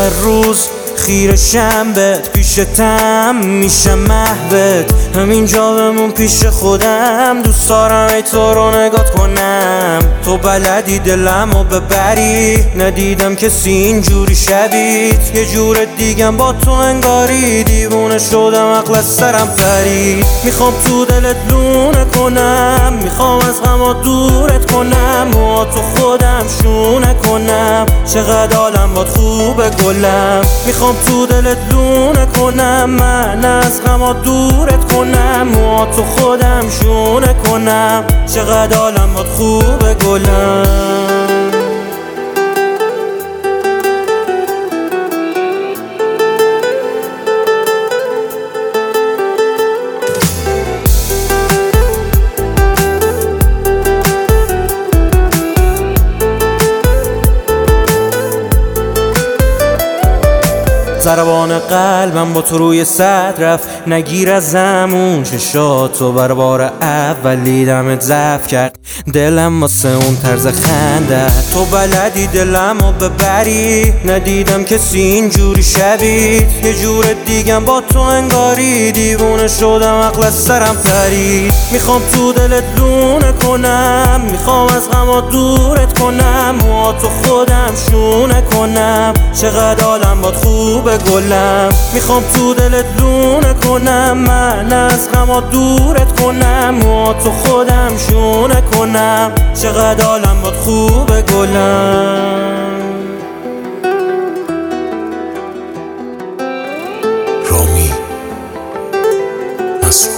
همه روز خیرشم بهت، پیشتم میشم محوت، همینجا بمون پیش خودم. دوست دارم ای تو رو نگات کنم، تو بلدی دلمو ببری، ندیدم کسی اینجوری شبیت. یه جور دیگم با تو انگاری، دیوونه شدم عقل از سرم پرید. میخوام تو دلت لونه کنم، میخوام از غما دورت کنم، موهاتو خودم شونه کنم، چقدر حالم باد خوبه گلم. میخوام تو دلت لونه کنم، من از غما دورت کنم، موهاتو خودم شونه کنم، چقدر حالم باد خوبه گلم. ضربان قلبم با تو روی صد رفت، نگیر ازم اون چشاتو، بر بار اول دیدمت ضعف کرد دلم واسه اون طرز خنده. تو بلدی دلمو ببری، ندیدم کسی اینجوری شبیت. یه جور دیگم با تو انگاری، دیوونه شدم عقل از سرم پرید. میخوام تو دلت لونه کنم، میخوام از غما دورت کنم، موهاتو خودم شونه کنم، چقدر حالم باد خوبه گلم. میخوام تو دلت لونه کنم، من از غما دورت کنم، موهاتو خودم شونه کنم، چقدر حالم باد خوبه گلم. رامی مسئول